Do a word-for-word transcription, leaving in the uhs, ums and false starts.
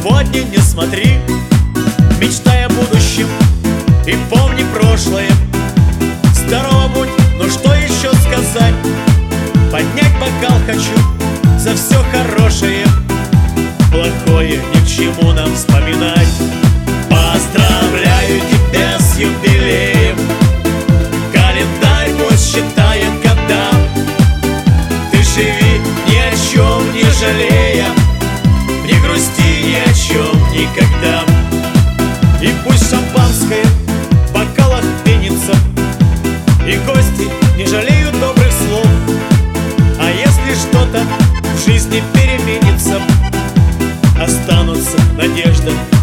сегодня не смотри, мечтай о будущем и помни прошлое. Здорово будь, ну что еще сказать? Поднять бокал хочу за все хорошее, плохое ни к чему нам вспоминать. Поздравляю тебя с юбилеем, календарь пусть считает года. Ты живи ни о чем не жалея, не грусти ни о чем никогда. И пусть шампанское в бокалах пенится, и гости не жалеют добрых слов. А если что-то в жизни переменится, останутся надежды